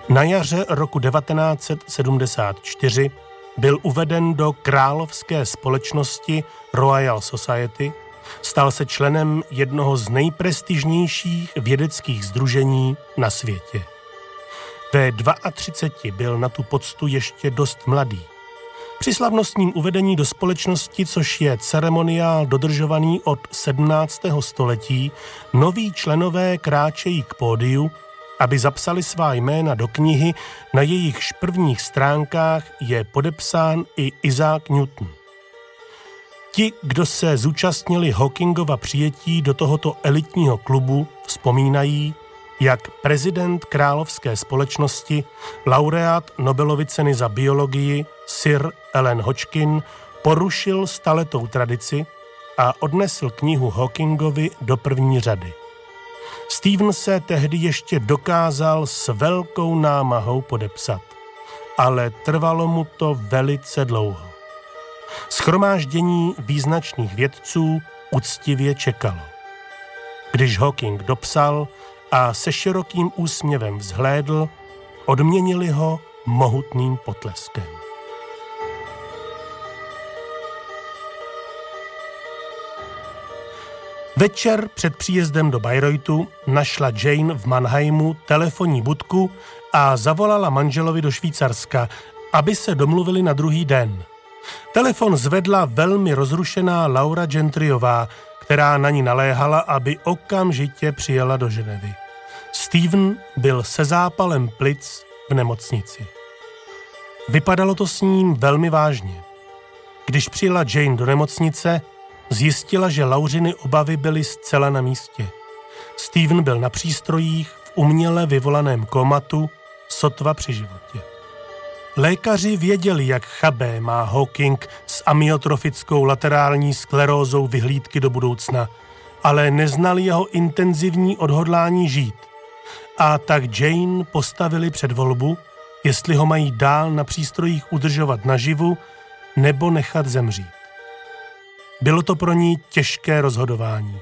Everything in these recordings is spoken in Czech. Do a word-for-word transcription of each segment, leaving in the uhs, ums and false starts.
Na jaře roku devatenáct set sedmdesát čtyři byl uveden do královské společnosti Royal Society, stal se členem jednoho z nejprestižnějších vědeckých sdružení na světě. Ve třiceti dvou byl na tu poctu ještě dost mladý. Při slavnostním uvedení do společnosti, což je ceremoniál dodržovaný od sedmnáctého století, noví členové kráčejí k pódiu, aby zapsali svá jména do knihy, na jejichž prvních stránkách je podepsán i Isaac Newton. Ti, kdo se zúčastnili Hawkingova přijetí do tohoto elitního klubu, vzpomínají, jak prezident královské společnosti, laureát Nobelovy ceny za biologii Sir Ellen Hodgkin, porušil staletou tradici a odnesl knihu Hawkingovi do první řady. Stephen se tehdy ještě dokázal s velkou námahou podepsat, ale trvalo mu to velice dlouho. Shromáždění význačných vědců uctivě čekalo. Když Hawking dopsal a se širokým úsměvem vzhlédl, odměnili ho mohutným potleskem. Večer před příjezdem do Bayreuthu našla Jane v Mannheimu telefonní budku a zavolala manželovi do Švýcarska, aby se domluvili na druhý den. Telefon zvedla velmi rozrušená Laura Gentryová, která na ní naléhala, aby okamžitě přijela do Ženevy. Stephen byl se zápalem plic v nemocnici. Vypadalo to s ním velmi vážně. Když přijela Jane do nemocnice, zjistila, že Lauřiny obavy byly zcela na místě. Stephen byl na přístrojích v uměle vyvolaném komatu, sotva při životě. Lékaři věděli, jak chabé má Hawking s amyotrofickou laterální sklerózou vyhlídky do budoucna, ale neznali jeho intenzivní odhodlání žít. A tak Jane postavili před volbu, jestli ho mají dál na přístrojích udržovat naživu nebo nechat zemřít. Bylo to pro ní těžké rozhodování.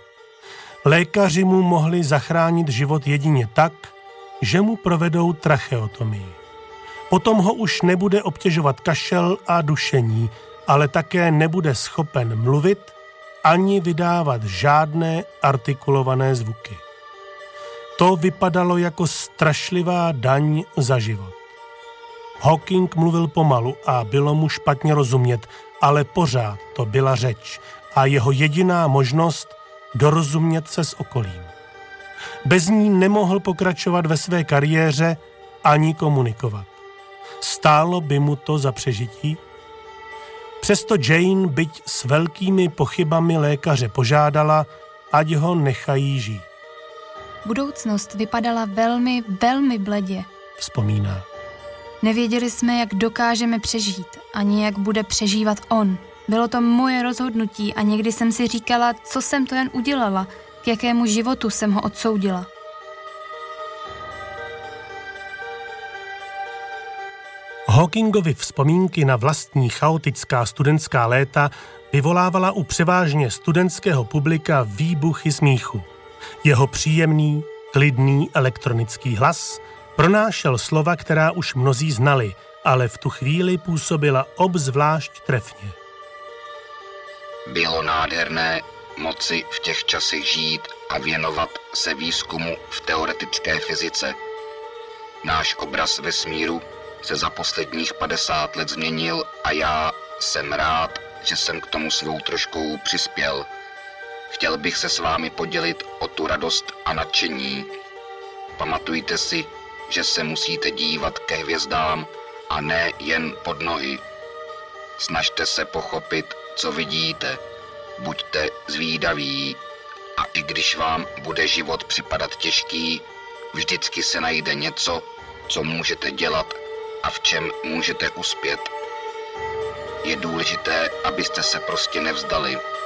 Lékaři mu mohli zachránit život jedině tak, že mu provedou tracheotomii. Potom ho už nebude obtěžovat kašel a dušení, ale také nebude schopen mluvit ani vydávat žádné artikulované zvuky. To vypadalo jako strašlivá daň za život. Hawking mluvil pomalu a bylo mu špatně rozumět, ale pořád to byla řeč a jeho jediná možnost dorozumět se s okolím. Bez ní nemohl pokračovat ve své kariéře ani komunikovat. Stálo by mu to za přežití? Přesto Jane, byť s velkými pochybami lékaře požádala, ať ho nechají žít. Budoucnost vypadala velmi, velmi bledě, vzpomíná. Nevěděli jsme, jak dokážeme přežít, ani jak bude přežívat on. Bylo to moje rozhodnutí a někdy jsem si říkala, co jsem to jen udělala, k jakému životu jsem ho odsoudila. Hawkingovy vzpomínky na vlastní chaotická studentská léta vyvolávala u převážně studentského publika výbuchy smíchu. Jeho příjemný, klidný elektronický hlas pronášel slova, která už mnozí znali, ale v tu chvíli působila obzvlášť trefně. Bylo nádherné moci v těch časech žít a věnovat se výzkumu v teoretické fyzice. Náš obraz vesmíru se za posledních padesát let změnil a já jsem rád, že jsem k tomu svou troškou přispěl. Chtěl bych se s vámi podělit o tu radost a nadšení. Pamatujte si, že se musíte dívat ke hvězdám a ne jen pod nohy. Snažte se pochopit, co vidíte. Buďte zvídaví a i když vám bude život připadat těžký, vždycky se najde něco, co můžete dělat a v čem můžete uspět. Je důležité, abyste se prostě nevzdali.